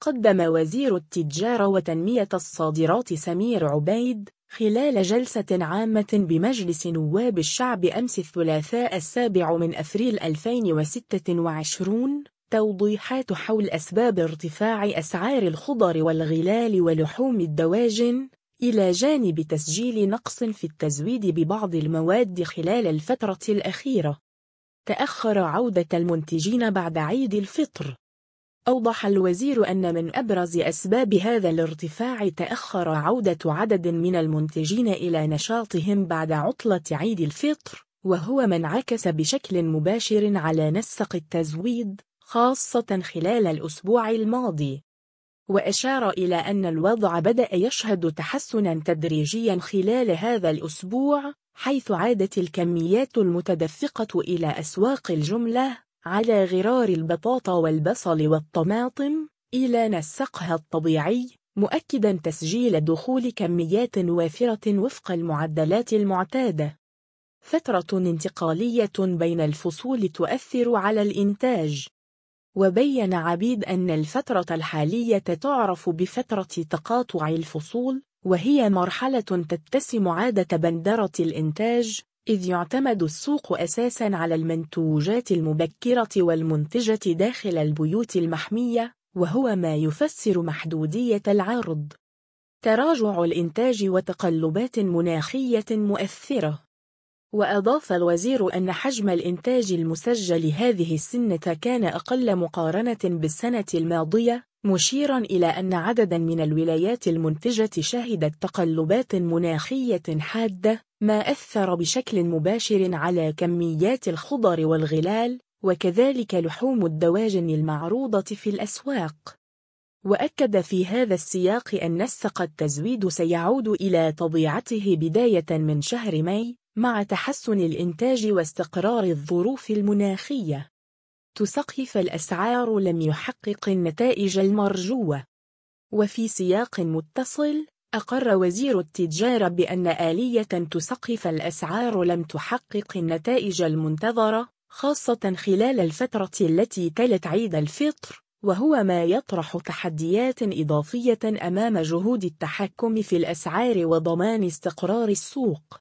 قدم وزير التجارة وتنمية الصادرات سمير عبيد خلال جلسة عامة بمجلس نواب الشعب أمس الثلاثاء 7 أفريل 2026 توضيحات حول أسباب ارتفاع أسعار الخضر والغلال ولحوم الدواجن، إلى جانب تسجيل نقص في التزويد ببعض المواد خلال الفترة الأخيرة. تأخر عودة المنتجين بعد عيد الفطر. أوضح الوزير أن من أبرز أسباب هذا الارتفاع تأخر عودة عدد من المنتجين إلى نشاطهم بعد عطلة عيد الفطر، وهو ما انعكس بشكل مباشر على نسق التزويد خاصة خلال الأسبوع الماضي. وأشار إلى أن الوضع بدأ يشهد تحسناً تدريجياً خلال هذا الأسبوع، حيث عادت الكميات المتدفقة إلى أسواق الجملة على غرار البطاطا والبصل والطماطم إلى نسقها الطبيعي، مؤكداً تسجيل دخول كميات وافرة وفق المعدلات المعتادة. فترة انتقالية بين الفصول تؤثر على الإنتاج. وبين عبيد أن الفترة الحالية تعرف بفترة تقاطع الفصول، وهي مرحلة تتسم عادة بندرة الإنتاج، إذ يعتمد السوق أساساً على المنتوجات المبكرة والمنتجة داخل البيوت المحمية، وهو ما يفسر محدودية العرض. تراجع الإنتاج وتقلبات مناخية مؤثرة. وأضاف الوزير أن حجم الإنتاج المسجل هذه السنة كان أقل مقارنة بالسنة الماضية، مشيراً إلى أن عدداً من الولايات المنتجة شهدت تقلبات مناخية حادة، ما أثر بشكل مباشر على كميات الخضر والغلال، وكذلك لحوم الدواجن المعروضة في الأسواق. وأكد في هذا السياق أن نسق التزويد سيعود إلى طبيعته بداية من شهر ماي، مع تحسن الإنتاج واستقرار الظروف المناخية. تسقف الأسعار لم يحقق النتائج المرجوة. وفي سياق متصل، أقر وزير التجارة بأن آلية تسقف الأسعار لم تحقق النتائج المنتظرة، خاصة خلال الفترة التي تلت عيد الفطر، وهو ما يطرح تحديات إضافية أمام جهود التحكم في الأسعار وضمان استقرار السوق.